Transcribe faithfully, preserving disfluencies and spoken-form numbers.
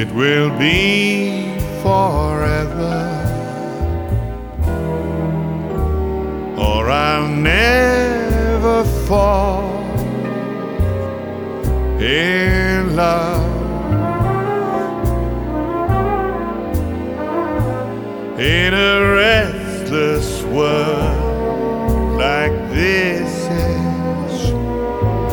it will be forever, or I'll never fall in love. In a restless world,